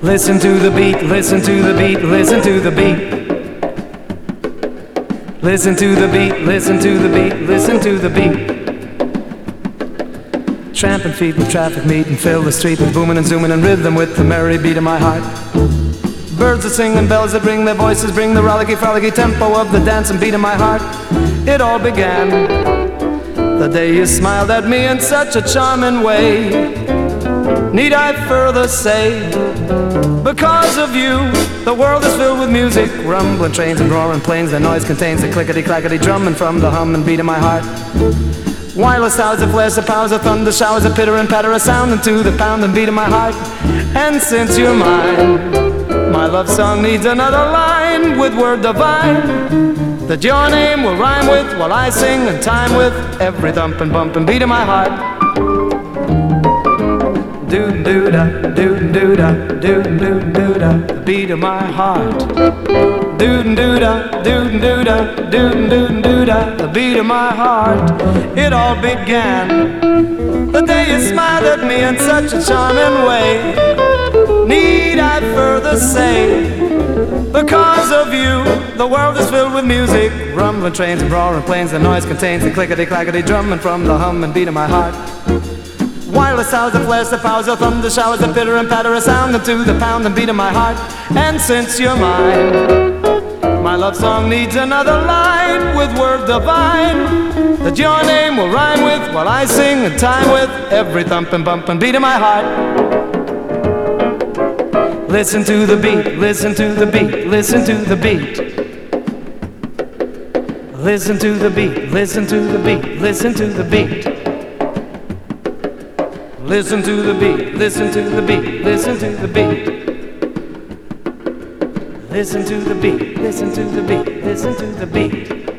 Listen to the beat, listen to the beat, listen to the beat. Listen to the beat, listen to the beat, listen to the beat. Tramping feet with traffic meet and fill the street with booming and zooming and rhythm with the merry beat of my heart. Birds that sing and bells that ring their voices bring the rollicky frolicky tempo of the dance and beat of my heart. It all began the day you smiled at me in such a charming way. Need I further say, because of you, the world is filled with music, rumbling trains and roaring planes. The noise contains the clickety-clackety drumming from the hum and beat of my heart. Wireless towers that flares, the powers of thunder showers, a pitter and patter, a sound into the pound and beat of my heart. And since you're mine, my love song needs another line with word divine that your name will rhyme with while I sing and time with every thump and bump and beat of my heart. Doo-doo-da, doo-doo-da, doo-doo-doo-da, the beat of my heart. Doo-doo-da, doo-doo-da, doo-doo-doo-da, the beat of my heart. It all began the day you smiled at me in such a charming way. Need I further say, because of you, the world is filled with music, rumbling trains and roaring planes. The noise contains the clickety-clackety drumming from the hum and beat of my heart. Wireless sounds that flares, the powers of thunder showers, a pitter and patter, a sound into the pound and beat of my heart. And since you're mine, my love song needs another line with word divine that your name will rhyme with while I sing and time with every thump and bump and beat of my heart. Listen to the beat, listen to the beat, listen to the beat. Listen to the beat, listen to the beat, listen to the beat. Listen to the beat, listen to the beat, listen to the beat. Listen to the beat, listen to the beat, listen to the beat.